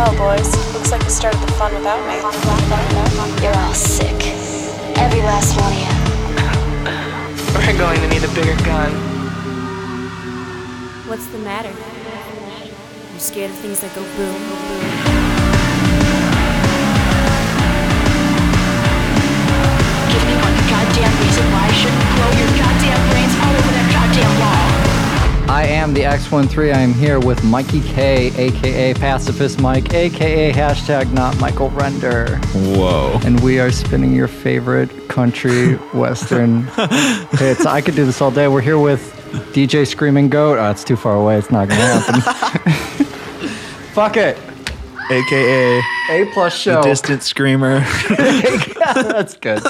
Well, boys, looks like you started the fun without me. You're all sick. Every last one of you. We're going to need a bigger gun. What's the matter? You scared of things that go boom? Give me one goddamn reason why I shouldn't blow your goddamn brains all over that goddamn wall. I am the X13. I am here with Mikey K, a.k.a. Pacifist Mike, a.k.a. hashtag not Michael Render. Whoa. And we are spinning your favorite country western hits. I could do this all day. We're here with DJ Screaming Goat. Oh, it's too far away. It's not going to happen. Fuck it. AKA A+ show. The Distant Screamer. That's good.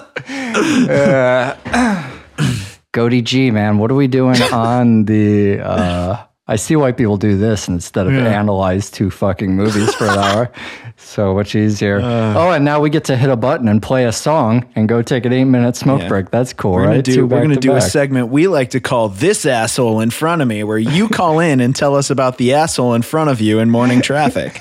Goaty G, man, what are we doing on the... I see why people do this instead of analyze 2 fucking movies for an hour. So much easier. And now we get to hit a button and play a song and go take an 8-minute smoke break. That's cool, right? We're going to do a segment we like to call This Asshole in Front of Me, where you call in and tell us about the asshole in front of you in morning traffic.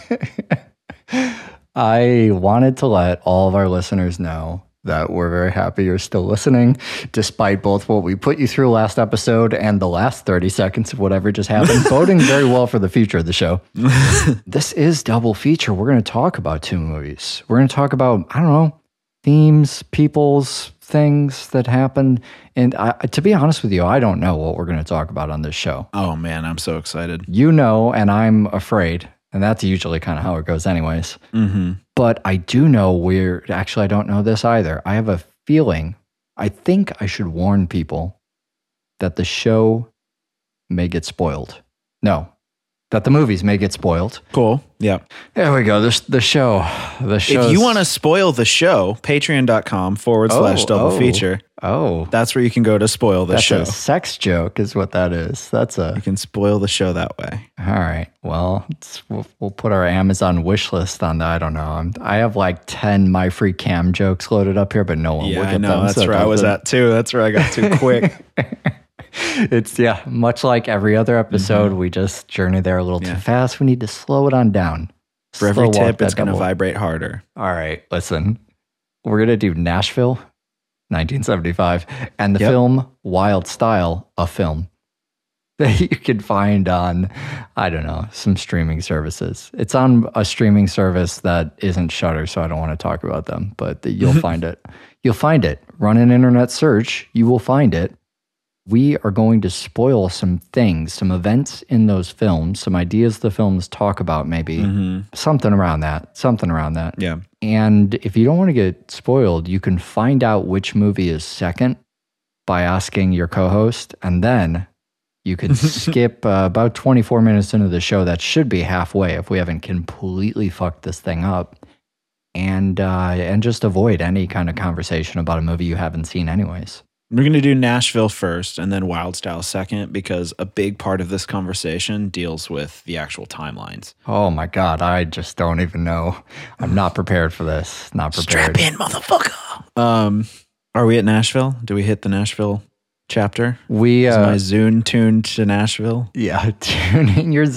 I wanted to let all of our listeners know that we're very happy you're still listening, despite both what we put you through last episode and the last 30 seconds of whatever just happened, boding very well for the future of the show. This is double feature. We're going to talk about 2 movies. We're going to talk about, I don't know, themes, people's things that happened. And to be honest with you, I don't know what we're going to talk about on this show. Oh, man, I'm so excited. You know, and I'm afraid. And that's usually kind of how it goes anyways. Mm-hmm. But I do know actually, I don't know this either. I have a feeling, I think I should warn people that the show may get spoiled. No, that the movies may get spoiled. Cool. Yeah. There we go. The show. If you want to spoil the show, patreon.com/double feature. Oh. That's where you can go to spoil the show. That's a sex joke is what that is. You can spoil the show that way. All right. Well, we'll put our Amazon wish list on that. I don't know. I have like 10 My Free Cam jokes loaded up here, but no one will get them. That's where I was at too. That's where I got too quick. It's much like every other episode, we just journey there a little too fast. We need to slow it on down. For every tip, it's going to vibrate harder. All right, listen. We're going to do Nashville, 1975, and the film Wild Style, a film that you can find on, I don't know, some streaming services. It's on a streaming service that isn't Shudder, so I don't want to talk about them, but you'll find it. You'll find it. Run an internet search. You will find it. We are going to spoil some things, some events in those films, some ideas the films talk about, maybe something around that. Yeah. And if you don't want to get spoiled, you can find out which movie is second by asking your co-host, and then you can skip about 24 minutes into the show. That should be halfway if we haven't completely fucked this thing up, and just avoid any kind of conversation about a movie you haven't seen anyways. We're going to do Nashville first and then Wild Style second, because a big part of this conversation deals with the actual timelines. Oh my God, I just don't even know. I'm not prepared for this. Not prepared. Strap in, motherfucker. Are we at Nashville? Do we hit the Nashville chapter? Is my Zune tuned to Nashville? Yeah, tune in your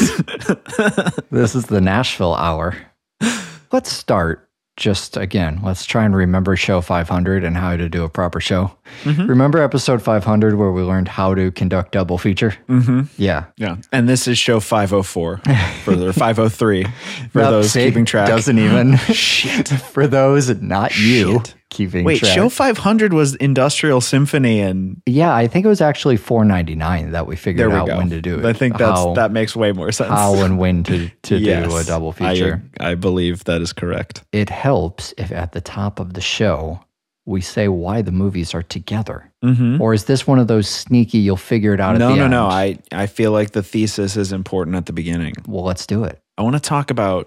Zunes. This is the Nashville hour. Let's start. Just again, let's try and remember show 500 and how to do a proper show. Remember episode 500 where we learned how to conduct double feature? Yeah. And this is show 504 or 503 for those keeping track. Doesn't even. Shit. For those not you keeping track. Wait, show 500 was Industrial Symphony and... Yeah, I think it was actually 499 that we figured out when to do it. I think that makes way more sense. How and when to do a double feature. I believe that is correct. It helps if at the top of the show we say why the movies are together. Or is this one of those sneaky, you'll figure it out at the end? No. I feel like the thesis is important at the beginning. Well, let's do it. I want to talk about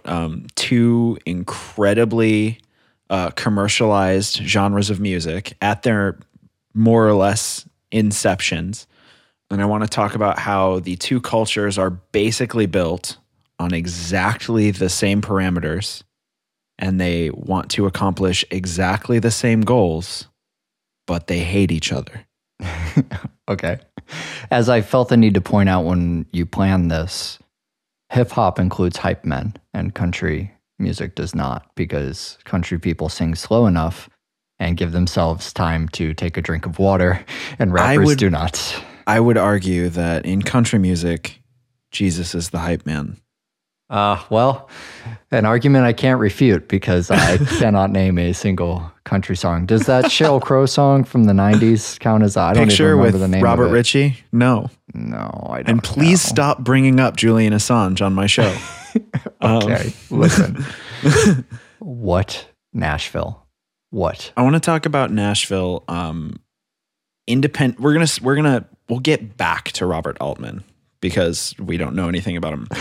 2 incredibly commercialized genres of music at their more or less inceptions. And I want to talk about how the 2 cultures are basically built on exactly the same parameters, and they want to accomplish exactly the same goals, but they hate each other. Okay. As I felt the need to point out when you planned this, hip hop includes hype men and country music does not, because country people sing slow enough and give themselves time to take a drink of water, and rappers do not. I would argue that in country music, Jesus is the hype man. Well, an argument I can't refute because I cannot name a single country song. Does that Sheryl Crow song from the 90s count as I don't Picture even remember with the name Robert of it. Ritchie? No. No, I don't. And please know. stop bringing up Julian Assange on my show. Okay, listen. What Nashville? What? I want to talk about Nashville. Independent. We'll get back to Robert Altman because we don't know anything about him.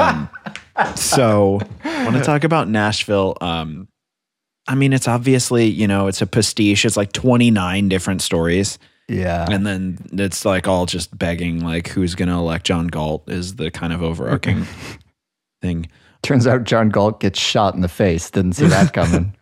So I want to talk about Nashville. I mean, it's obviously, it's a pastiche. It's like 29 different stories. Yeah. And then it's like all just begging, like, who's going to elect John Galt is the kind of overarching thing. Turns out John Galt gets shot in the face. Didn't see that coming.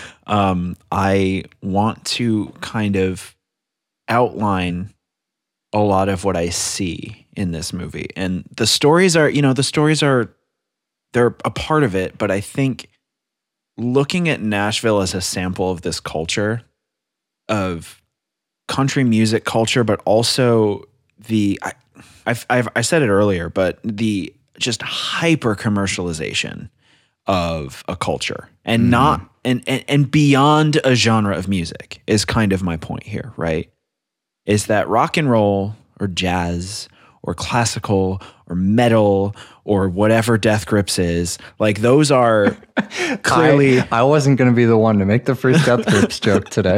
I want to kind of outline a lot of what I see in this movie. And the stories are, they're a part of it, but I think looking at Nashville as a sample of this culture of country music culture, but also I said it earlier, but the just hyper commercialization of a culture and not and beyond a genre of music is kind of my point here, right? Is that rock and roll or jazz or classical or metal or whatever Death Grips is, like those are clearly... I wasn't going to be the one to make the first Death Grips joke today.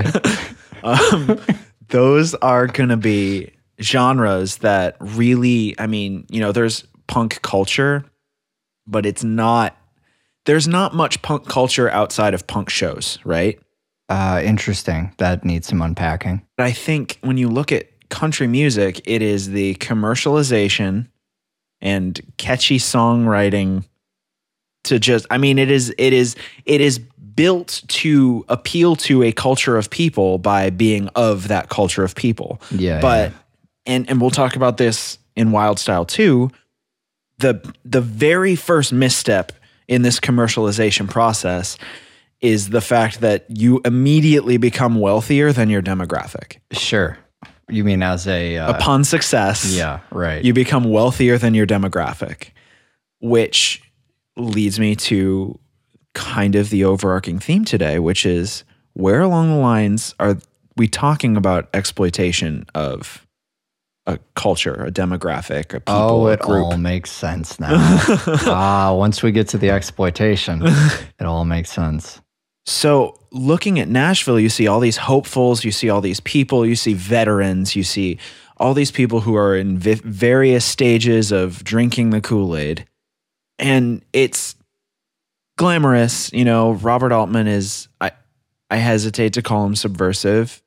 Those are going to be genres that really, I mean, there's punk culture, but there's not much punk culture outside of punk shows, right? Interesting. That needs some unpacking. But I think when you look at country music, it is the commercialization and catchy songwriting to just, I mean, it is built to appeal to a culture of people by being of that culture of people. Yeah. But, and we'll talk about this in Wild Style too. The very first misstep in this commercialization process is the fact that you immediately become wealthier than your demographic. Sure. You mean as upon success, yeah, right. You become wealthier than your demographic, which leads me to kind of the overarching theme today, which is where along the lines are we talking about exploitation of a culture, a demographic, a people, a group? All makes sense now. Once we get to the exploitation, it all makes sense. So looking at Nashville, you see all these hopefuls, you see all these people, you see veterans, you see all these people who are in various stages of drinking the Kool-Aid. And it's glamorous. Robert Altman is, I hesitate to call him subversive.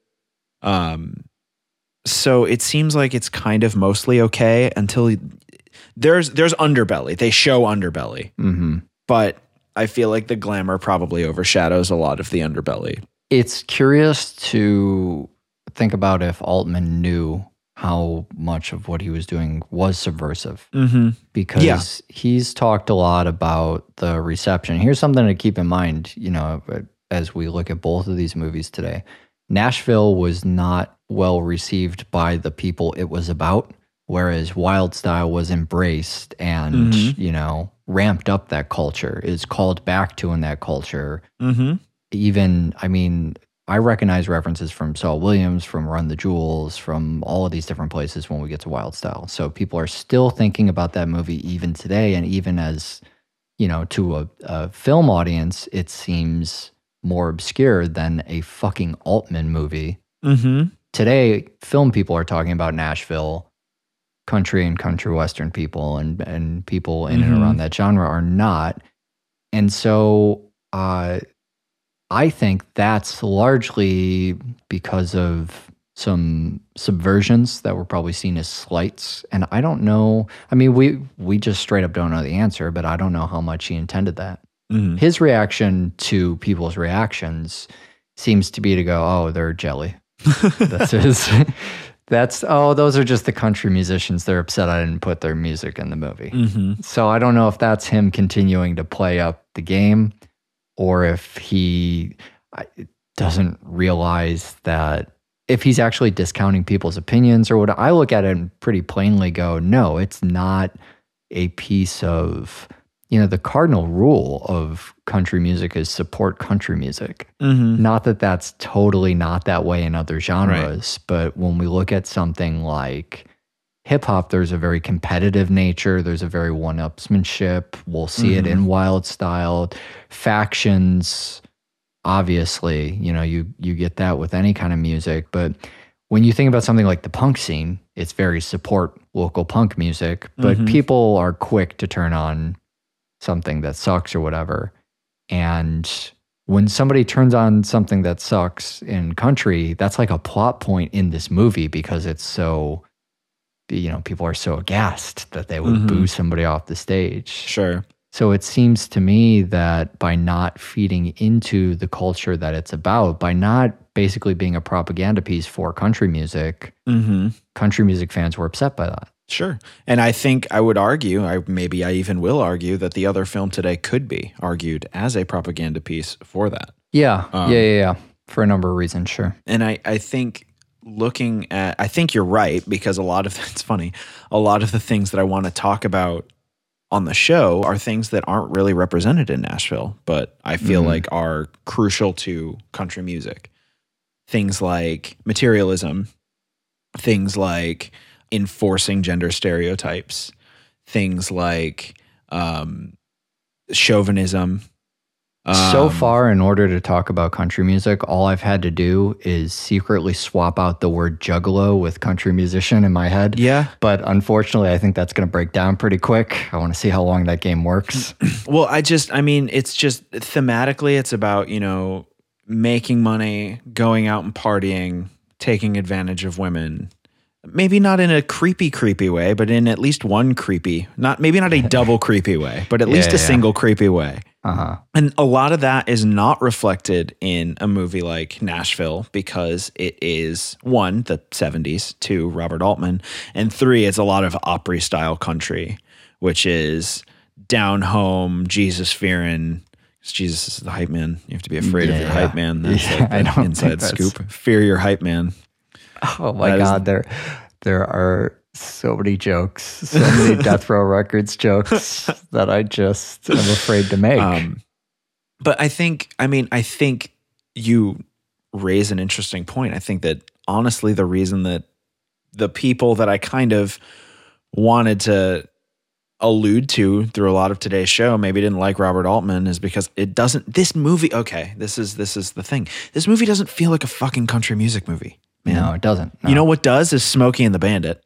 So it seems like it's kind of mostly okay until there's underbelly. They show underbelly. Mm-hmm. But I feel like the glamour probably overshadows a lot of the underbelly. It's curious to think about if Altman knew how much of what he was doing was subversive. Mm-hmm. Because he's talked a lot about the reception. Here's something to keep in mind, as we look at both of these movies today. Nashville was not well received by the people it was about, whereas Wild Style was embraced and, ramped up that culture, is called back to in that culture. Mm-hmm. Even, I mean, I recognize references from Saul Williams, from Run the Jewels, from all of these different places when we get to Wild Style. So people are still thinking about that movie even today. And even as, to a film audience, it seems more obscure than a fucking Altman movie. Mm-hmm. Today, film people are talking about Nashville. Country and country western people and people in and around that genre are not. And so I think that's largely because of some subversions that were probably seen as slights. And I don't know, I mean, we just straight up don't know the answer, but I don't know how much he intended that. Mm-hmm. His reaction to people's reactions seems to be to go, oh, they're jelly. those are just the country musicians. They're upset I didn't put their music in the movie. So I don't know if that's him continuing to play up the game or if he doesn't realize that, if he's actually discounting people's opinions or what. I look at it and pretty plainly go, no, it's not a piece of, the cardinal rule of country music is support country music. Not that that's totally not that way in other genres, but when we look at something like hip hop, there's a very competitive nature. There's a very one-upsmanship. We'll see it in Wild Style. Factions, obviously, you get that with any kind of music. But when you think about something like the punk scene, it's very support local punk music, but people are quick to turn on something that sucks or whatever. And when somebody turns on something that sucks in country, that's like a plot point in this movie because it's so, people are so aghast that they would boo somebody off the stage. Sure. So it seems to me that by not feeding into the culture that it's about, by not basically being a propaganda piece for country music, country music fans were upset by that. Sure. And I think I would argue, maybe I even will argue, that the other film today could be argued as a propaganda piece for that. Yeah. For a number of reasons, sure. And I think I think you're right, because it's funny, a lot of the things that I want to talk about on the show are things that aren't really represented in Nashville, but I feel like are crucial to country music. Things like materialism, things like enforcing gender stereotypes, things like chauvinism. So far, in order to talk about country music, all I've had to do is secretly swap out the word juggalo with country musician in my head. Yeah. But unfortunately, I think that's going to break down pretty quick. I want to see how long that game works. Well, it's just thematically, it's about, making money, going out and partying, taking advantage of women. Maybe not in a creepy way, but in at least one maybe not a double creepy way, but at least a single creepy way. And a lot of that is not reflected in a movie like Nashville because it is, 1, the 70s, 2, Robert Altman, and 3, it's a lot of Opry style country, which is down home, Jesus fearing. Jesus is the hype man. You have to be afraid of your hype man. That's like the inside scoop. Fear your hype man. Oh my God, there are so many jokes, so many Death Row Records jokes that I just am afraid to make. But I think you raise an interesting point. I think that honestly, the reason that the people that I kind of wanted to allude to through a lot of today's show maybe didn't like Robert Altman is because this movie, this is the thing. This movie doesn't feel like a fucking country music movie. Man. No, it doesn't. No. You know what does is Smokey and the Bandit.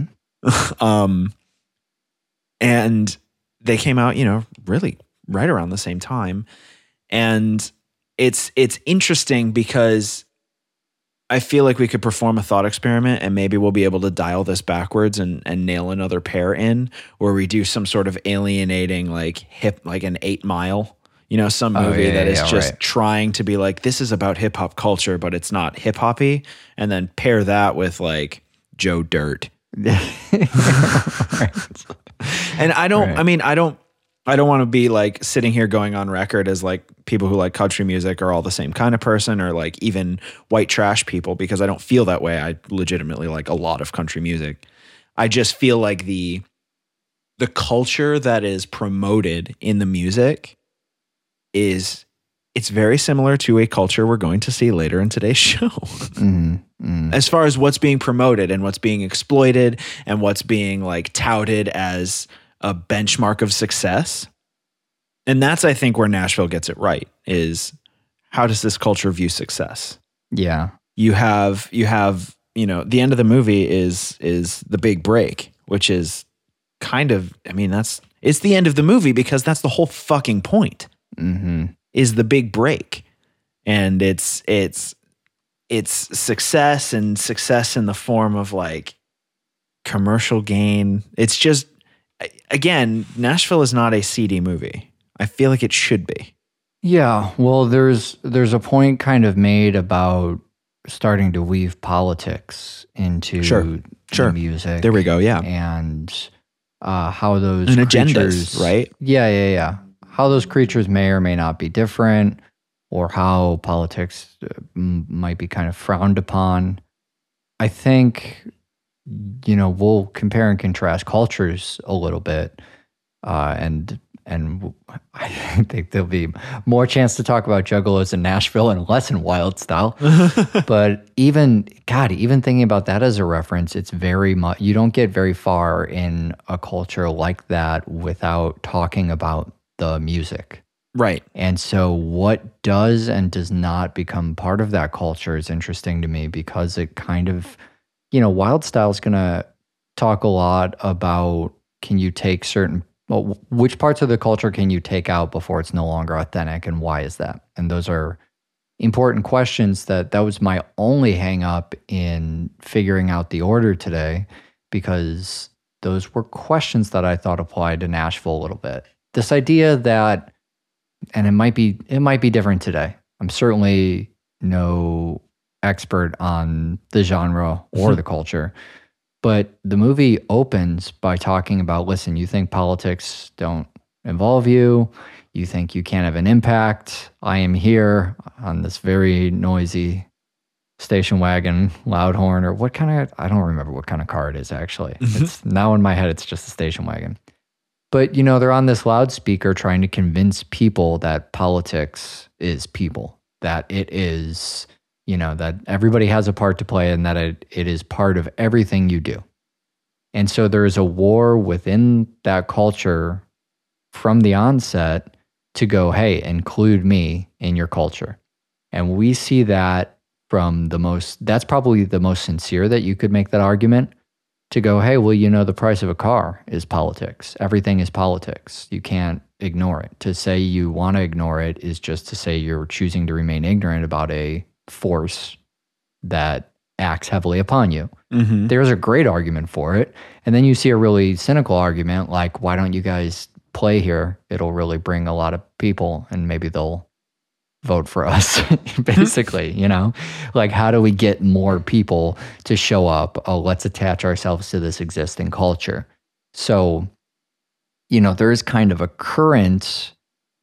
And they came out, really right around the same time. And it's interesting because I feel like we could perform a thought experiment and maybe we'll be able to dial this backwards and nail another pair in where we do some sort of alienating, like an 8 Mile. Some movie that is just trying to be like, this is about hip hop culture, but it's not hip hoppy. And then pair that with like Joe Dirt. And I don't want to be like sitting here going on record as like people who like country music are all the same kind of person or like even white trash people, because I don't feel that way. I legitimately like a lot of country music. I just feel like the culture that is promoted in the music it's very similar to a culture we're going to see later in today's show. As far as what's being promoted and what's being exploited and what's being like touted as a benchmark of success. And that's, I think, where Nashville gets it right, is how does this culture view success? Yeah. You have, the end of the movie is the big break, which is kind of, it's the end of the movie because that's the whole fucking point. Is the big break, and it's success, and success in the form of like commercial gain. It's just, again, Nashville is not a seedy movie. I feel like it should be. Yeah, well, there's a point kind of made about starting to weave politics into Sure. the music. There we go. Yeah. And how those And creatures, agendas, right? Yeah. How those creatures may or may not be different, or how politics might be kind of frowned upon. I think, we'll compare and contrast cultures a little bit, and I think there'll be more chance to talk about Juggalos in Nashville and less in Wild Style. But even thinking about that as a reference, it's very much, you don't get very far in a culture like that without talking about the music. Right. And so what does and does not become part of that culture is interesting to me, because it kind of, Wild Style is going to talk a lot about, can you take which parts of the culture can you take out before it's no longer authentic, and why is that? And those are important questions that was my only hang up in figuring out the order today, because those were questions that I thought applied to Nashville a little bit. This idea that, and it might be different today. I'm certainly no expert on the genre or the culture, but the movie opens by talking about, listen, you think politics don't involve you. You think you can't have an impact. I am here on this very noisy station wagon, loud horn, or I don't remember what kind of car it is actually. It's now in my head, it's just a station wagon. But, they're on this loudspeaker trying to convince people that politics is people, that it is, that everybody has a part to play, and that it is part of everything you do. And so there is a war within that culture from the onset to go, hey, include me in your culture. And we see that from that's probably the most sincere that you could make that argument, to go, hey, well, the price of a car is politics. Everything is politics. You can't ignore it. To say you want to ignore it is just to say you're choosing to remain ignorant about a force that acts heavily upon you. Mm-hmm. There's a great argument for it. And then you see a really cynical argument like, why don't you guys play here? It'll really bring a lot of people, and maybe they'll vote for us, basically, like, how do we get more people to show up? Oh, let's attach ourselves to this existing culture. So, there is kind of a current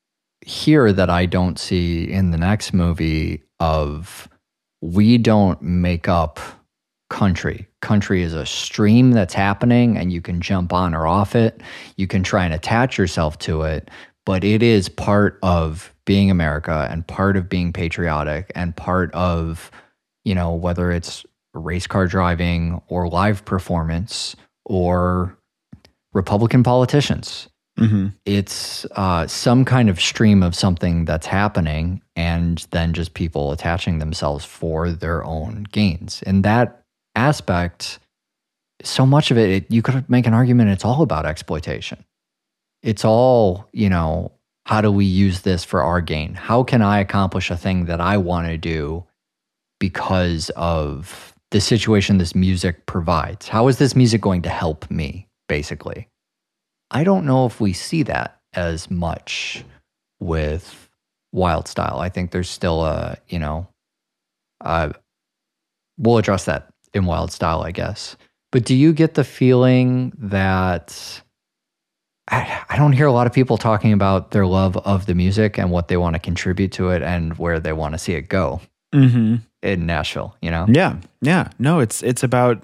here that I don't see in the next movie of, we don't make up country. Country is a stream that's happening, and you can jump on or off it. You can try and attach yourself to it, but it is part of being America, and part of being patriotic, and part of, whether it's race car driving or live performance or Republican politicians. Mm-hmm. It's some kind of stream of something that's happening, and then just people attaching themselves for their own gains. In that aspect, so much of it, you could make an argument it's all about exploitation. It's all, how do we use this for our gain? How can I accomplish a thing that I want to do because of the situation this music provides? How is this music going to help me, basically? I don't know if we see that as much with Wild Style. I think there's still we'll address that in Wild Style, I guess. But do you get the feeling that, I don't hear a lot of people talking about their love of the music and what they want to contribute to it and where they want to see it go in Nashville, Yeah. No, it's that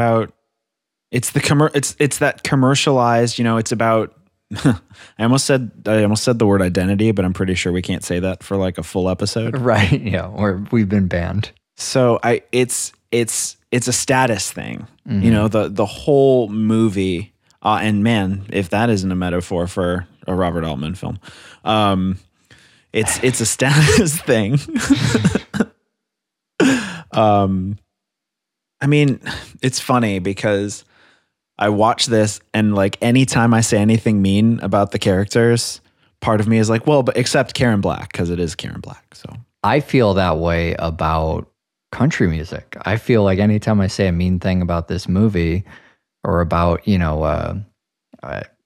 commercialized, it's about, I almost said the word identity, but I'm pretty sure we can't say that for like a full episode. Right. Yeah. Or we've been banned. So it's a status thing, the whole movie. And man, if that isn't a metaphor for a Robert Altman film, it's a status thing. I mean, it's funny because I watch this, and like anytime I say anything mean about the characters, part of me is like, well, but except Karen Black, because it is Karen Black. So I feel that way about country music. I feel like anytime I say a mean thing about this movie, or about,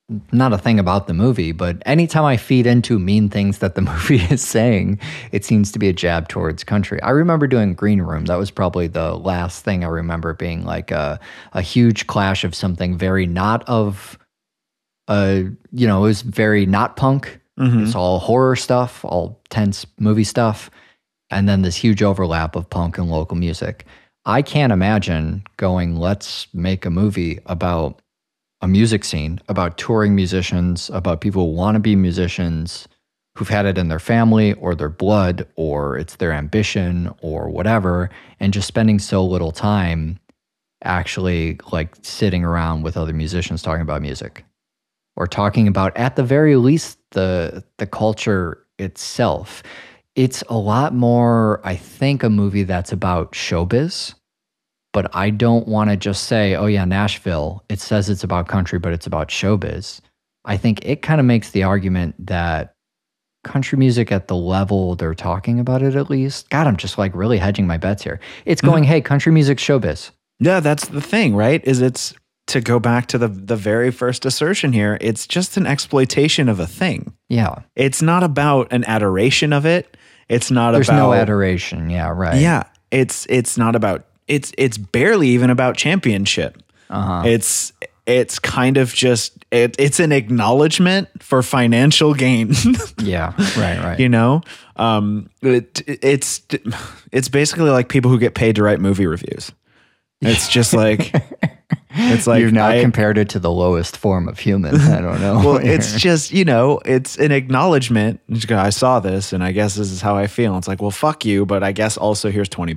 not a thing about the movie, but anytime I feed into mean things that the movie is saying, it seems to be a jab towards country. I remember doing Green Room. That was probably the last thing I remember being like a huge clash of something very not of, it was very not punk. It's all horror stuff, all tense movie stuff. And then this huge overlap of punk and local music. I can't imagine going, let's make a movie about a music scene, about touring musicians, about people who want to be musicians, who've had it in their family or their blood, or it's their ambition or whatever, and just spending so little time actually like sitting around with other musicians talking about music or talking about, at the very least, the culture itself. It's a lot more, I think, a movie that's about showbiz. But I don't want to just say, oh yeah, Nashville, it says it's about country, but it's about showbiz. I think it kind of makes the argument that country music at the level they're talking about it, at least. God, I'm just like really hedging my bets here. It's going, hey, country music's showbiz. Yeah, that's the thing, right? Is it's, to go back to the very first assertion here, it's just an exploitation of a thing. Yeah. It's not about an adoration of it. It's not There's about... no adoration. Yeah, right. Yeah. It's not about... It's barely even about championship. It's kind of just it's an acknowledgement for financial gain. Yeah, right. You know, it's basically like people who get paid to write movie reviews. It's just like it's like you've now compared it to the lowest form of human. I don't know. Well, it's just, it's an acknowledgement. I saw this and I guess this is how I feel. It's like, well, fuck you, but I guess also here's $20.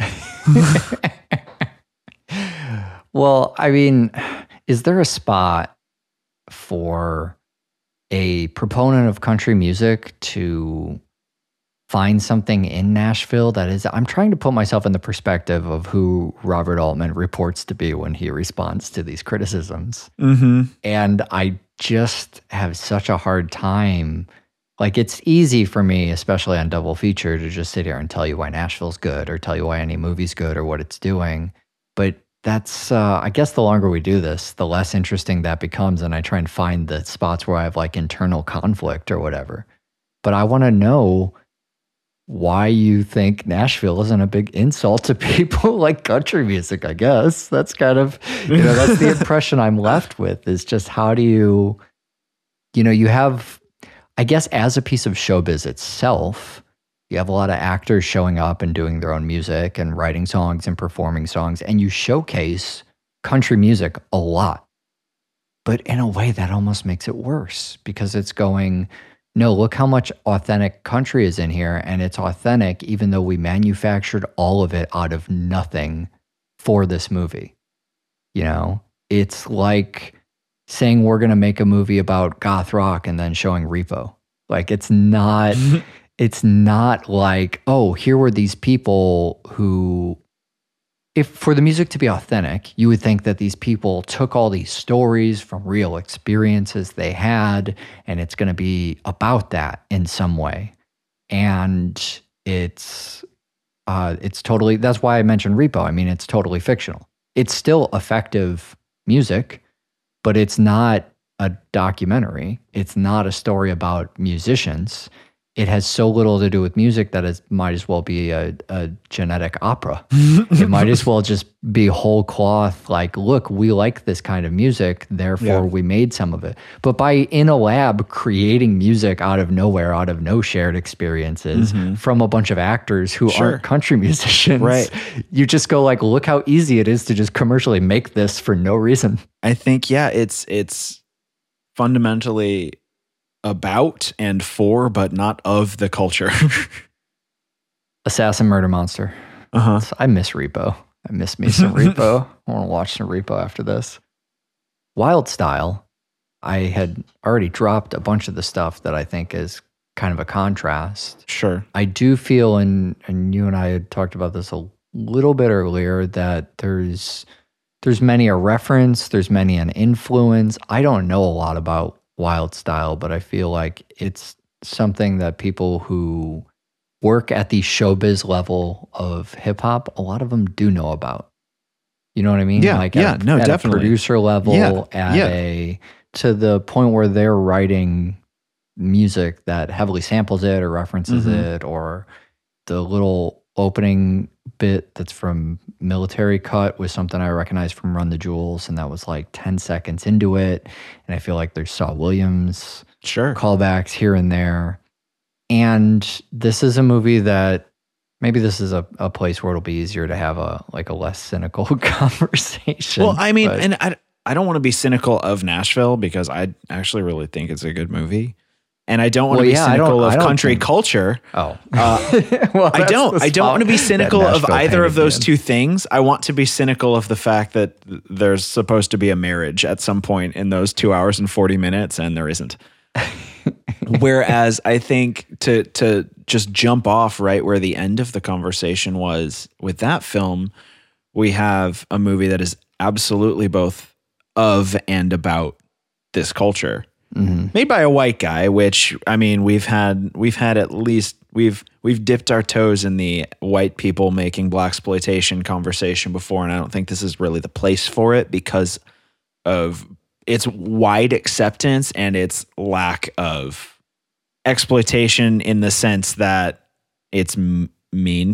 Well, I mean, is there a spot for a proponent of country music to find something in Nashville that is... I'm trying to put myself in the perspective of who Robert Altman reports to be when he responds to these criticisms. And I just have such a hard time. Like, it's easy for me, especially on Double Feature, to just sit here and tell you why Nashville's good or tell you why any movie's good or what it's doing. But that's, I guess the longer we do this, the less interesting that becomes. And I try and find the spots where I have like internal conflict or whatever. But I want to know why you think Nashville isn't a big insult to people like country music, I guess. That's kind of, that's the impression I'm left with, is just how do you have, I guess, as a piece of showbiz itself, you have a lot of actors showing up and doing their own music and writing songs and performing songs, and you showcase country music a lot. But in a way that almost makes it worse, because it's going, no, look how much authentic country is in here, and it's authentic even though we manufactured all of it out of nothing for this movie. It's like saying we're going to make a movie about goth rock and then showing Repo. Like, it's not... It's not like, oh, here were these people who, if for the music to be authentic, you would think that these people took all these stories from real experiences they had, and it's going to be about that in some way. And it's totally, that's why I mentioned Repo. I mean, it's totally fictional. It's still effective music, but it's not a documentary. It's not a story about musicians. It has so little to do with music that it might as well be a genetic opera. It might as well just be whole cloth, like, look, we like this kind of music, therefore we made some of it. But by in a lab creating music out of nowhere, out of no shared experiences from a bunch of actors who aren't country musicians, you just go like, look how easy it is to just commercially make this for no reason. I think, it's fundamentally about and for, but not of the culture. Assassin Murder Monster. I miss Repo. I miss me some Repo. I want to watch some Repo after this. Wild Style, I had already dropped a bunch of the stuff that I think is kind of a contrast. Sure. I do feel, and you and I had talked about this a little bit earlier, that there's many a reference, there's many an influence. I don't know a lot about Wild Style, but I feel like it's something that people who work at the showbiz level of hip hop, a lot of them do know about. You know what I mean? Yeah, at definitely. a producer level, at a to the point where they're writing music that heavily samples it or references it, or the little opening bit that's from Military Cut was something I recognized from Run the Jewels, and that was like 10 seconds into it. And I feel like there's Saw Williams callbacks here and there. And this is a movie that maybe this is a place where it'll be easier to have a less cynical conversation. Well, I mean, and I don't want to be cynical of Nashville because I actually really think it's a good movie. And I don't want to be cynical of country culture. Oh, well, I don't want to be cynical of either of those two things. I want to be cynical of the fact that there's supposed to be a marriage at some point in those 2 hours and 40 minutes, and there isn't. Whereas I think to just jump off right where the end of the conversation was with that film, we have a movie that is absolutely both of and about this culture. Made by a white guy, which I mean, we've had at least we've dipped our toes in the white people making blaxploitation conversation before, and I don't think this is really the place for it because of its wide acceptance and its lack of exploitation in the sense that it's mean.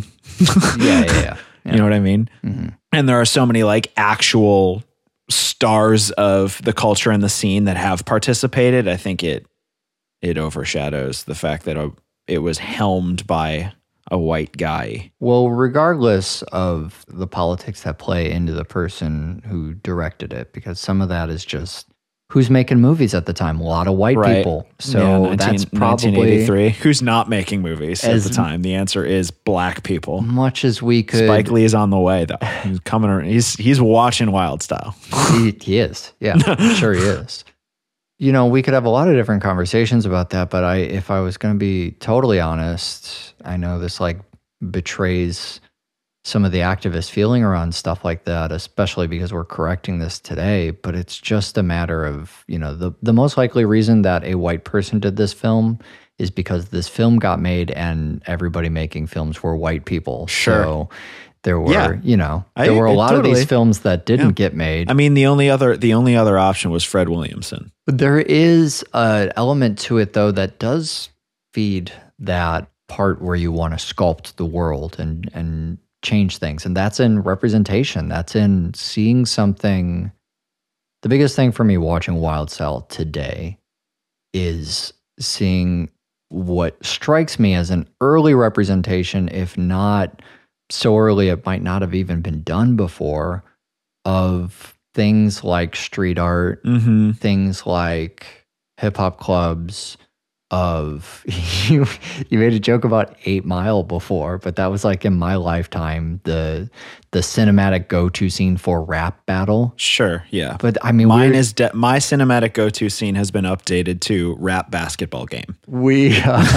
Yeah. You know what I mean? And there are so many like actual stars of the culture and the scene that have participated. I think it overshadows the fact that it was helmed by a white guy. Well, regardless of the politics that play into the person who directed it, because some of that is just who's making movies at the time. A lot of white people. So that's probably 1983. Who's not making movies at the time? The answer is black people. Much as we could. Spike Lee is on the way though. He's coming around. He's watching Wild Style. He is. Yeah, I'm sure he is. You know, we could have a lot of different conversations about that, but if I was going to be totally honest, I know this like betrays some of the activist feeling around stuff like that, especially because we're correcting this today, but it's just a matter of, you know, the most likely reason that a white person did this film is because this film got made and everybody making films were white people. Sure. So there were, there were a lot of these films that didn't get made. I mean, the only other option was Fred Williamson. There is an element to it though that does feed that part where you want to sculpt the world and change things. And that's in representation. That's in seeing something. The biggest thing for me watching Wild Style today is seeing what strikes me as an early representation, if not so early it might not have even been done before, of things like street art, things like hip hop clubs, of you made a joke about 8 Mile before, but that was like in my lifetime the cinematic go-to scene for rap battle. Sure, yeah. But I mean, mine is my cinematic go-to scene has been updated to rap basketball game. We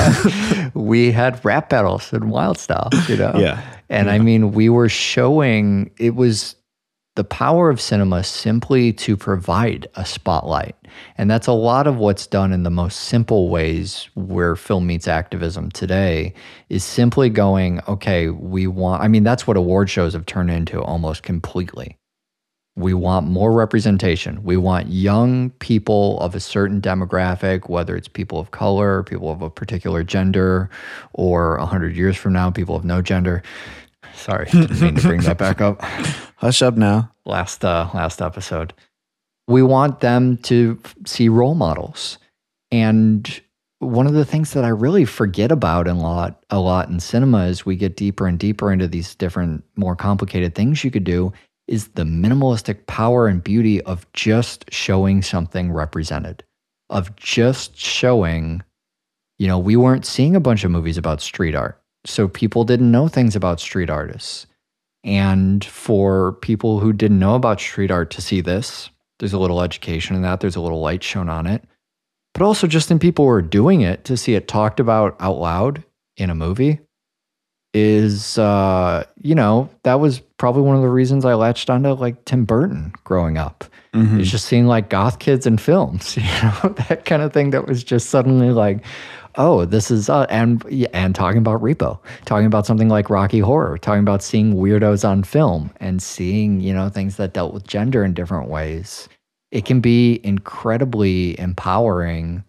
had rap battles in Wild Style, Yeah. And I mean, we were showing it was the power of cinema simply to provide a spotlight. And that's a lot of what's done in the most simple ways where film meets activism today is simply going, okay, that's what award shows have turned into almost completely. We want more representation. We want young people of a certain demographic, whether it's people of color, people of a particular gender, or 100 years from now, people of no gender. Sorry, didn't mean to bring that back up. Hush up now. Last episode. We want them to see role models. And one of the things that I really forget about a lot in cinema as we get deeper and deeper into these different, more complicated things you could do is the minimalistic power and beauty of just showing something represented, of just showing, we weren't seeing a bunch of movies about street art. So people didn't know things about street artists. And for people who didn't know about street art to see this, there's a little education in that. There's a little light shown on it. But also just in people who are doing it, to see it talked about out loud in a movie is, that was probably one of the reasons I latched onto like Tim Burton growing up. Mm-hmm. It's just seeing like goth kids in films, that kind of thing that was just suddenly like, oh, this is, and talking about Repo, talking about something like Rocky Horror, talking about seeing weirdos on film and seeing, things that dealt with gender in different ways. It can be incredibly empowering.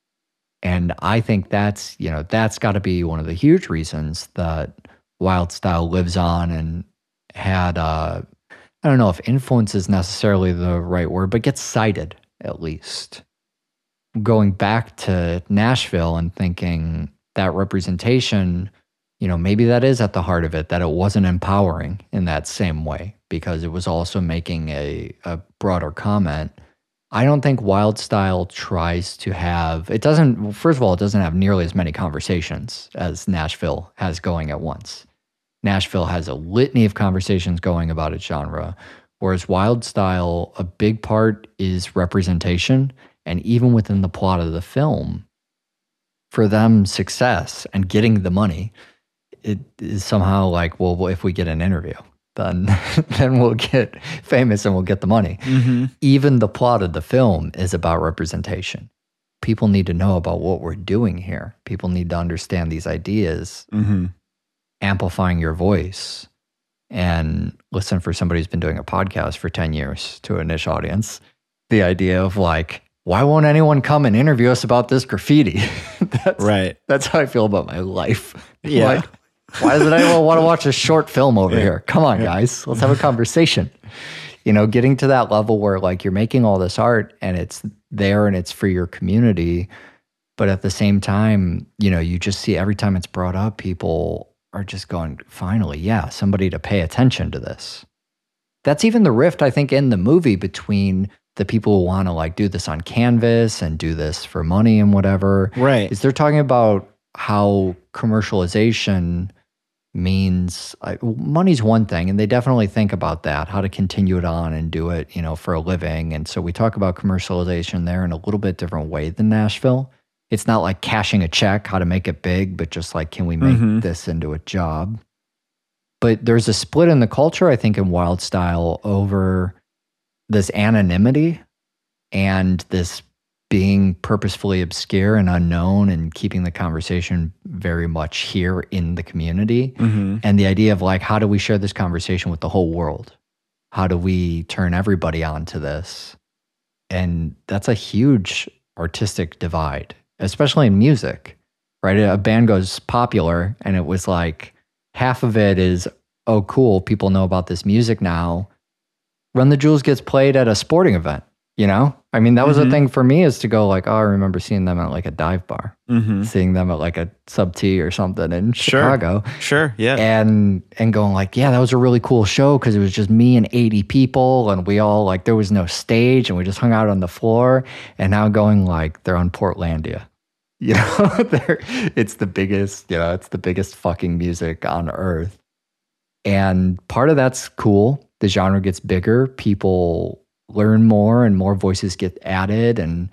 And I think that's got to be one of the huge reasons that Wild Style lives on and had, I don't know if influence is necessarily the right word, but gets cited at least. Going back to Nashville and thinking that representation, maybe that is at the heart of it, that it wasn't empowering in that same way because it was also making a broader comment. I don't think Wild Style tries to have, first of all, it doesn't have nearly as many conversations as Nashville has going at once. Nashville has a litany of conversations going about its genre, whereas Wild Style, a big part is representation. And even within the plot of the film, for them, success and getting the money, it is somehow like, well, if we get an interview, then we'll get famous and we'll get the money. Mm-hmm. Even the plot of the film is about representation. People need to know about what we're doing here. People need to understand these ideas, amplifying your voice. And listen, for somebody who's been doing a podcast for 10 years to a niche audience, the idea of like, why won't anyone come and interview us about this graffiti? That's how I feel about my life. Yeah. Like, why does anyone want to watch a short film over here? Come on, guys. Let's have a conversation. Getting to that level where like you're making all this art and it's there and it's for your community. But at the same time, you just see every time it's brought up, people are just going, finally, yeah, somebody to pay attention to this. That's even the rift, I think, in the movie between the people who want to like do this on canvas and do this for money and whatever. Right. Is they're talking about how commercialization means money's one thing, and they definitely think about that, how to continue it on and do it, for a living. And so we talk about commercialization there in a little bit different way than Nashville. It's not like cashing a check, how to make it big, but just like, can we make this into a job? But there's a split in the culture, I think, in Wild Style over this anonymity and this being purposefully obscure and unknown and keeping the conversation very much here in the community. And the idea of like, how do we share this conversation with the whole world? How do we turn everybody onto this? And that's a huge artistic divide, especially in music, right? A band goes popular and it was like half of it is, oh, cool, people know about this music now. Run the Jewels gets played at a sporting event, I mean, that was the thing for me, is to go like, oh, I remember seeing them at like a dive bar, seeing them at like a Sub T or something in Chicago. Sure, yeah. And going like, yeah, that was a really cool show because it was just me and 80 people and we all like, there was no stage and we just hung out on the floor. And now going like, they're on Portlandia. It's the biggest, it's the biggest fucking music on earth. And part of that's cool. The genre gets bigger. People learn more and more voices get added. And,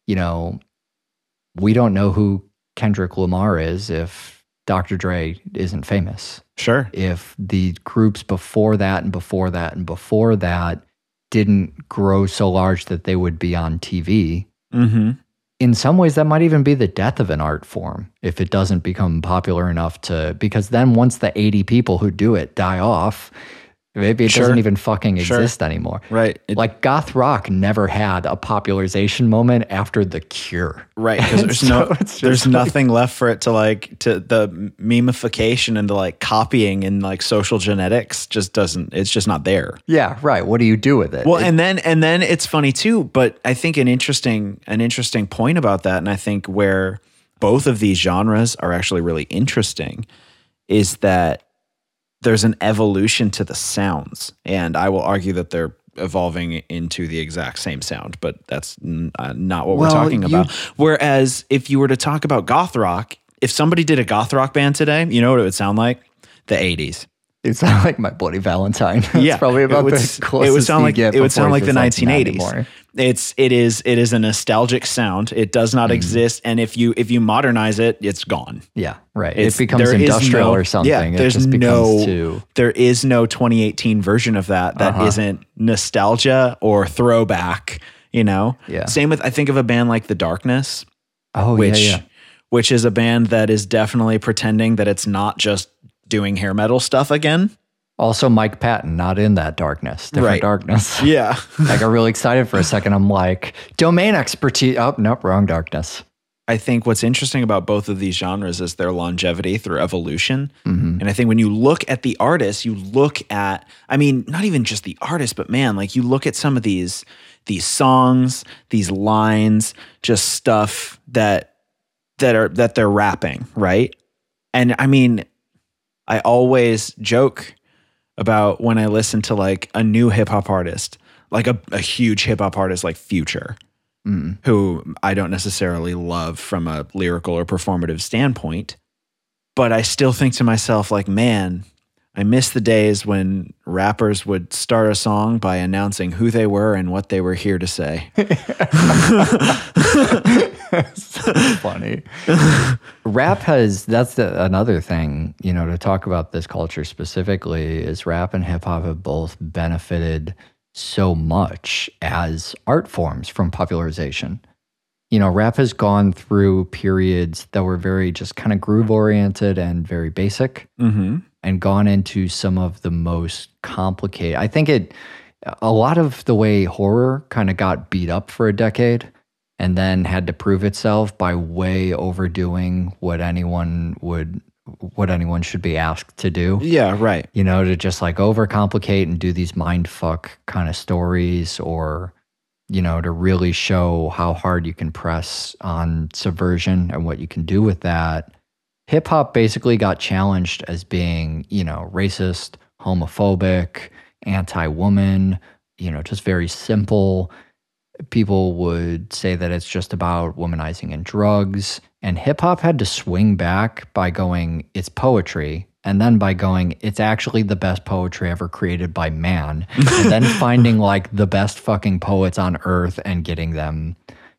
we don't know who Kendrick Lamar is if Dr. Dre isn't famous. Sure. If the groups before that and before that and before that didn't grow so large that they would be on TV. In some ways, that might even be the death of an art form if it doesn't become popular enough because then once the 80 people who do it die off, maybe it doesn't even fucking exist anymore. Right. Like goth rock never had a popularization moment after The Cure. Right. Because there's nothing left for it to the memification and the like copying and like social genetics it's just not there. Yeah. Right. What do you do with it? Well, and then it's funny too, but I think an interesting point about that, and I think where both of these genres are actually really interesting, is that there's an evolution to the sounds, and I will argue that they're evolving into the exact same sound, but that's not what we're talking about. Whereas if you were to talk about goth rock, if somebody did a goth rock band today, you know what it would sound like? The 80s. It sounded like My Bloody Valentine. It's probably about the closest it would sound like the 1980s. Anymore. It is a nostalgic sound. It does not exist, and if you modernize it, it's gone. Yeah, right. It becomes industrial or something. Yeah, there is no 2018 version of that isn't nostalgia or throwback. Yeah. Same with, I think of a band like The Darkness. Oh, which is a band that is definitely pretending that it's not just doing hair metal stuff again. Also, Mike Patton, not in that darkness, different Right. darkness. Yeah. I got really excited for a second. I'm like, domain expertise. Oh, nope, wrong darkness. I think what's interesting about both of these genres is their longevity through evolution. Mm-hmm. And I think when you look at the artists, you look at, I mean, not even just the artist, but man, like you look at some of these songs, these lines, just stuff that they're rapping, right? And I mean, I always joke about when I listen to like a new hip hop artist, like a huge hip hop artist like Future, who I don't necessarily love from a lyrical or performative standpoint, but I still think to myself like, man, I miss the days when rappers would start a song by announcing who they were and what they were here to say. So funny. Rap that's another thing, to talk about this culture specifically, is rap and hip hop have both benefited so much as art forms from popularization. Rap has gone through periods that were very just kind of groove oriented and very basic, and gone into some of the most complicated. I think a lot of the way horror kind of got beat up for a decade and then had to prove itself by way overdoing what anyone should be asked to do. Yeah, right. To just like overcomplicate and do these mind fuck kind of stories, or, to really show how hard you can press on subversion and what you can do with that. Hip hop basically got challenged as being, racist, homophobic, anti-woman, just very simple. People would say that it's just about womanizing and drugs. And hip hop had to swing back by going, it's poetry. And then by going, it's actually the best poetry ever created by man. And then finding like the best fucking poets on earth and getting them,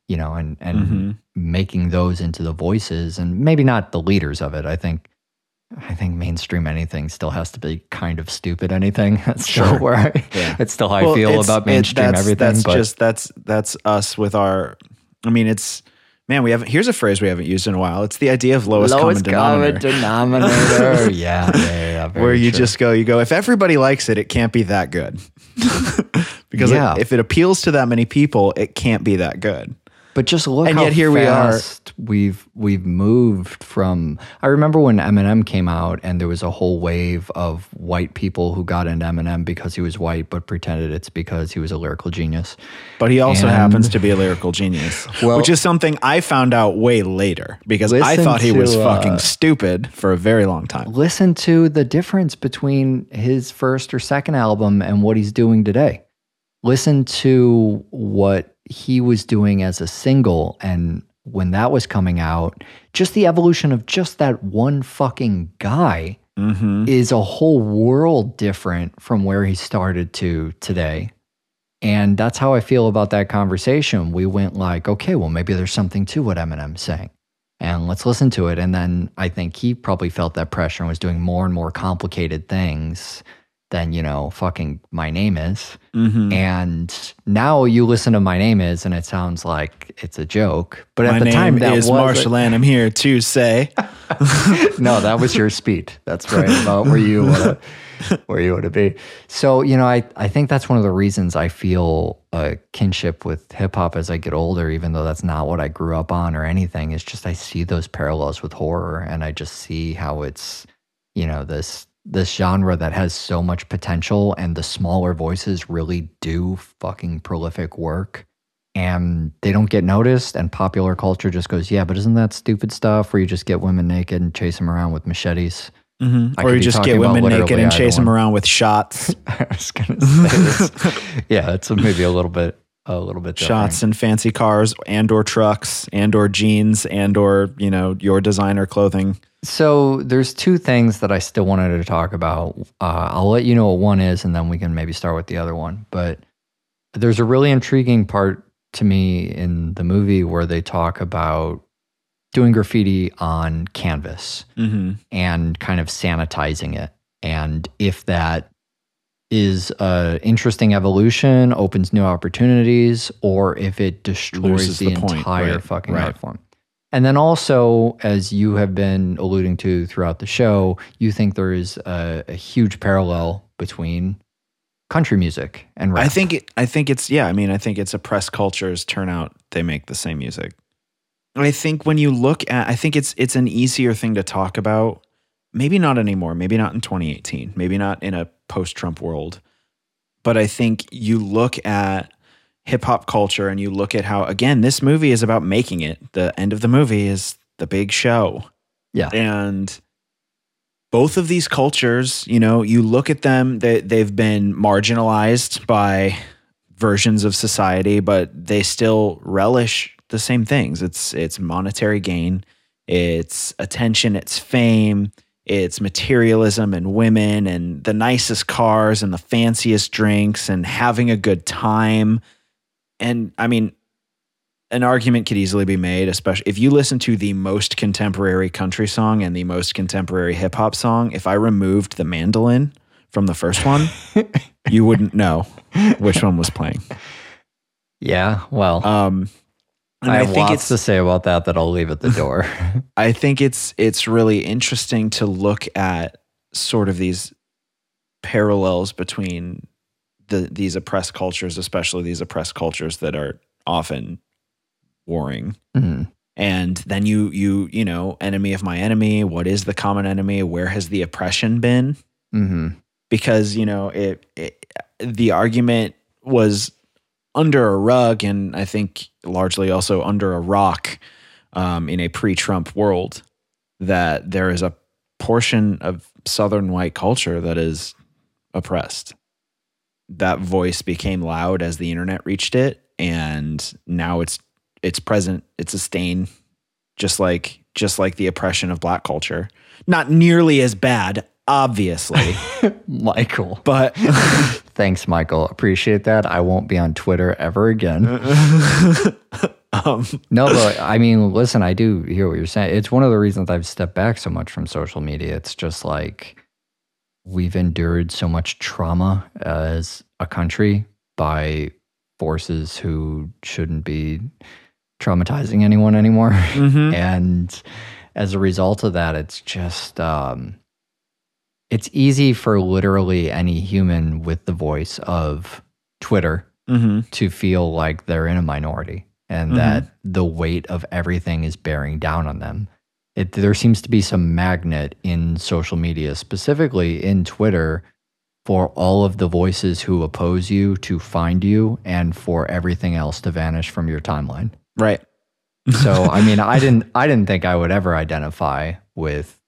and making those into the voices, and maybe not the leaders of it. I think mainstream anything still has to be kind of stupid anything. That's still where it's still how I feel about mainstream everything. That's us with our, I mean, here's a phrase we haven't used in a while. It's the idea of lowest common denominator. Yeah. Where you just go, if everybody likes it, it can't be that good. Because if it appeals to that many people, it can't be that good. But just look and how yet here fast we've moved from. I remember when Eminem came out, and there was a whole wave of white people who got into Eminem because he was white, but pretended it's because he was a lyrical genius. But he also happens to be a lyrical genius, which is something I found out way later, because I thought he was fucking stupid for a very long time. Listen to the difference between his first or second album and what he's doing today. Listen to what he was doing as a single, and when that was coming out, just the evolution of just that one fucking guy is a whole world different from where he started to today. And that's how I feel about that conversation. We went like, okay, well, maybe there's something to what Eminem's saying, and let's listen to it. And then I think he probably felt that pressure and was doing more and more complicated things than, fucking My Name Is. And now you listen to My Name Is and it sounds like it's a joke. But at the time, that was Marshall, and I'm here to say. No, that was your speed. That's right, about where you want to be. So, I think that's one of the reasons I feel a kinship with hip hop as I get older, even though that's not what I grew up on or anything. It's just I see those parallels with horror, and I just see how it's, this genre that has so much potential, and the smaller voices really do fucking prolific work, and they don't get noticed, and popular culture just goes, yeah, but isn't that stupid stuff where you just get women naked and chase them around with machetes? Or you just get women naked and chase them around with shots. I was going to say, it's maybe a little bit different. Shots and fancy cars and or trucks and or jeans and or, your designer clothing. So there's two things that I still wanted to talk about. I'll let you know what one is, and then we can maybe start with the other one. But there's a really intriguing part to me in the movie where they talk about doing graffiti on canvas and kind of sanitizing it. And if that is an interesting evolution, opens new opportunities, or if it destroys the entire fucking art form. And then also, as you have been alluding to throughout the show, you think there is a huge parallel between country music and rap. I think it's oppressed cultures turn out, they make the same music. I think when you look at, I think it's an easier thing to talk about. Maybe not anymore. Maybe not in 2018. Maybe not in a post-Trump world. But I think you look at hip hop culture and you look at how, again, this movie is about making it. The end of the movie is the big show. Yeah. And both of these cultures, you know, you look at them, they've been marginalized by versions of society, but they still relish the same things. It's monetary gain, it's attention, it's fame, it's materialism and women and the nicest cars and the fanciest drinks and having a good time. And I mean, an argument could easily be made, especially if you listen to the most contemporary country song and the most contemporary hip hop song. If I removed the mandolin from the first one, you wouldn't know which one was playing. Yeah, well, I have lots to say about that I'll leave at the door. I think it's really interesting to look at sort of these parallels between these oppressed cultures, especially these oppressed cultures that are often warring. Mm-hmm. And then you know, enemy of my enemy. What is the common enemy? Where has the oppression been? Mm-hmm. Because, you know, the argument was under a rug, and I think largely also under a rock in a pre-Trump world, that there is a portion of Southern white culture that is oppressed. That voice became loud as the internet reached it, and now it's present. It's a stain, just like the oppression of Black culture. Not nearly as bad, obviously, Michael. But thanks, Michael. Appreciate that. I won't be on Twitter ever again. No, but I mean, listen, I do hear what you're saying. It's one of the reasons I've stepped back so much from social media. It's just like we've endured so much trauma as a country by forces who shouldn't be traumatizing anyone anymore. Mm-hmm. And as a result of that, it's just, it's easy for literally any human with the voice of Twitter mm-hmm. to feel like they're in a minority and mm-hmm. that the weight of everything is bearing down on them. There seems to be some magnet in social media, specifically in Twitter, for all of the voices who oppose you to find you and for everything else to vanish from your timeline. Right. So, I mean, I didn't think I would ever identify with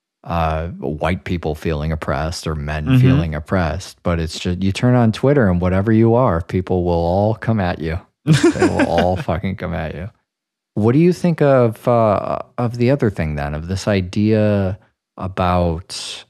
white people feeling oppressed or men mm-hmm. feeling oppressed, but it's just, you turn on Twitter and whatever you are, people will all come at you. They will all fucking come at you. What do you think of the other thing then, of this idea about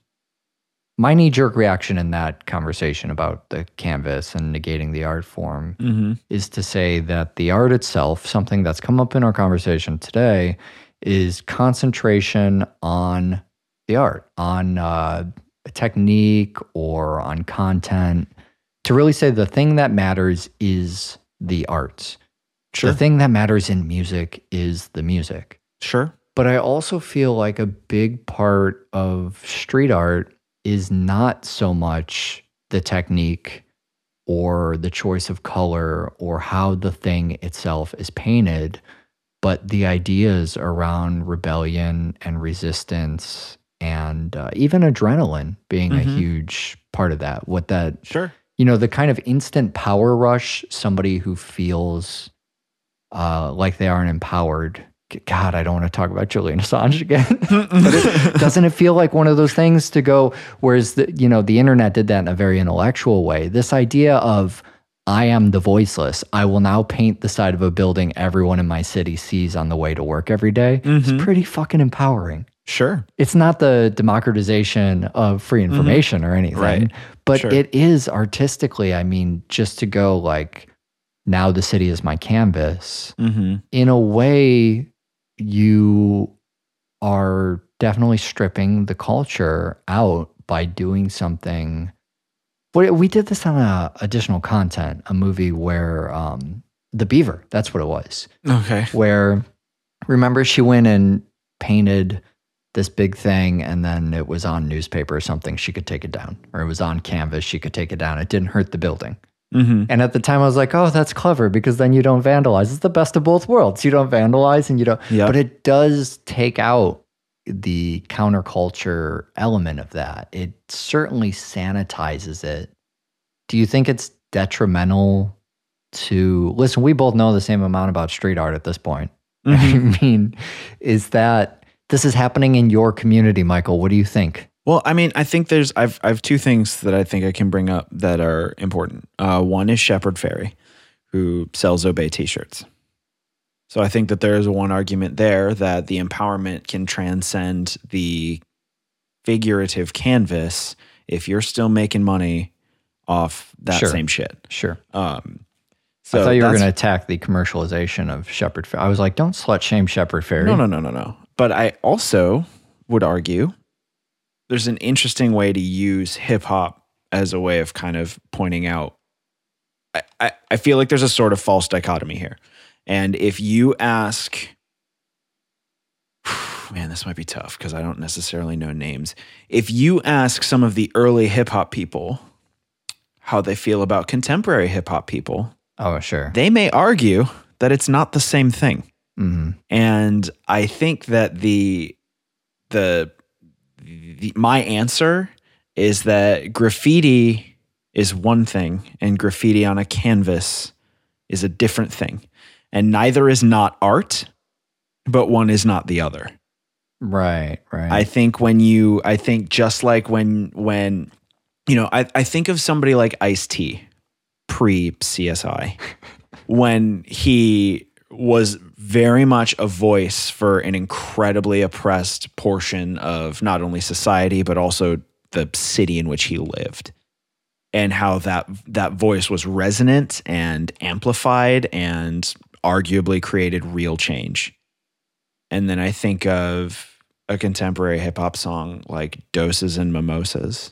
my knee-jerk reaction in that conversation about the canvas and negating the art form mm-hmm. is to say that the art itself, something that's come up in our conversation today, is concentration on the art, on technique or on content, to really say the thing that matters is the art. Sure. The thing that matters in music is the music. Sure. But I also feel like a big part of street art is not so much the technique or the choice of color or how the thing itself is painted, but the ideas around rebellion and resistance and even adrenaline being mm-hmm. a huge part of that. What that, sure. You know, the kind of instant power rush, somebody who feels like they aren't empowered. God, I don't want to talk about Julian Assange again. But doesn't it feel like one of those things to go, whereas the internet did that in a very intellectual way. This idea of, I am the voiceless. I will now paint the side of a building everyone in my city sees on the way to work every day. Mm-hmm. It's pretty fucking empowering. Sure. It's not the democratization of free information mm-hmm. or anything, right. But sure. It is artistically, I mean, just to go like, now the city is my canvas. Mm-hmm. In a way, you are definitely stripping the culture out by doing something. We did this on additional content, a movie where The Beaver, that's what it was. Okay. Where remember she went and painted this big thing, and then it was on newspaper or something. She could take it down, or it was on canvas. She could take it down. It didn't hurt the building. Mm-hmm. And at the time I was like, oh, that's clever, because then you don't vandalize. It's the best of both worlds. You don't vandalize and you don't, Yep. but it does take out the counterculture element of that. It certainly sanitizes it. Do you think it's detrimental to, listen, we both know the same amount about street art at this point. Mm-hmm. I mean, this is happening in your community, Michael. What do you think? Well, I mean, I think I've two things that I think I can bring up that are important. One is Shepard Fairey, who sells Obey t-shirts. So I think that there is one argument there that the empowerment can transcend the figurative canvas if you're still making money off that Sure. same shit. Sure. So I thought you were that's- going to attack the commercialization of Shepard Fairey. I was like, don't slut shame Shepard Fairey. No. But I also would argue there's an interesting way to use hip hop as a way of kind of pointing out. I feel like there's a sort of false dichotomy here. And if you ask, man, this might be tough because I don't necessarily know names. If you ask some of the early hip hop people how they feel about contemporary hip hop people, Oh, sure. they may argue that it's not the same thing. Mm-hmm. And I think that my answer is that graffiti is one thing and graffiti on a canvas is a different thing. And neither is not art, but one is not the other. Right. I think just like when I think of somebody like Ice-T pre-CSI when he was very much a voice for an incredibly oppressed portion of not only society, but also the city in which he lived. And how that voice was resonant and amplified and arguably created real change. And then I think of a contemporary hip hop song like Doses and Mimosas.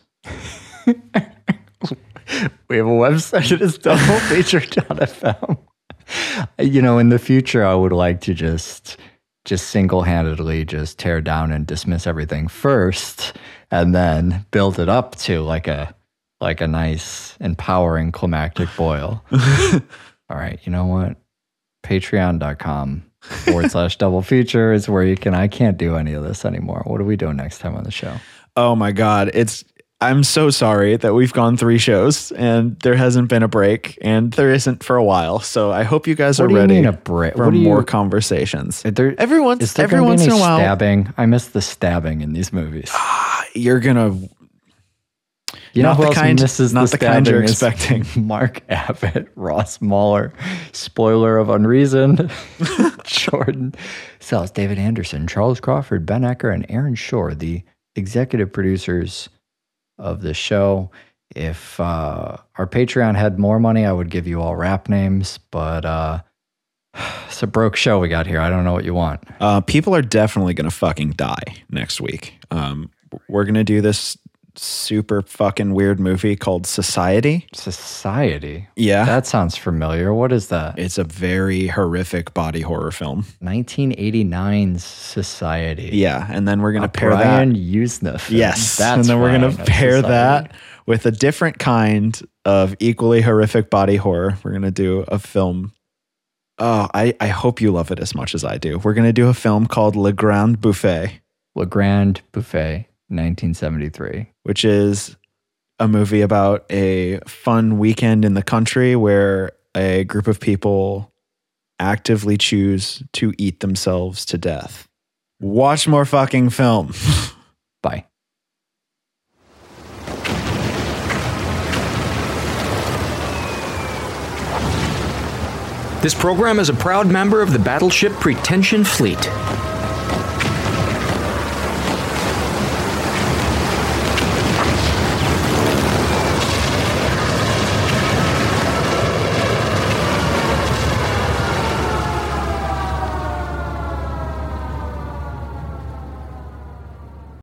We have a website. It is doublefeature.fm. In the future, I would like to just single-handedly just tear down and dismiss everything first, and then build it up to like a nice, empowering climactic boil. All right, you know what? Patreon.com/double feature is where you can. I can't do any of this anymore. What are we doing next time on the show? Oh my God. I'm so sorry that we've gone 3 shows and there hasn't been a break, and there isn't for a while. So I hope you guys are What do you ready mean a break? for more conversations. Is there Every gonna once be in any a while, stabbing? I miss the stabbing in these movies. you're gonna. You know Not who the else kind- misses not the the kind you're stabbing is expecting. Mark Abbott, Ross Mueller, spoiler of Unreasoned, Jordan Sells, David Anderson, Charles Crawford, Ben Ecker, and Aaron Shore, the executive producers of the show. If our Patreon had more money, I would give you all rap names, but it's a broke show we got here. I don't know what you want. People are definitely gonna fucking die next week. We're gonna do this super fucking weird movie called Society. Society? Yeah. That sounds familiar. What is that? It's a very horrific body horror film. 1989's Society. Yeah, and then we're gonna pair Brian that. Usna. Yes, That's and then we're gonna Ryan of pair Society. that with a different kind of equally horrific body horror. We're gonna do a film. Oh, I hope you love it as much as I do. We're gonna do a film called Le Grand Buffet, Le Grand Buffet, 1973. which is a movie about a fun weekend in the country where a group of people actively choose to eat themselves to death. Watch more fucking film. Bye. This program is a proud member of the Battleship Pretension Fleet.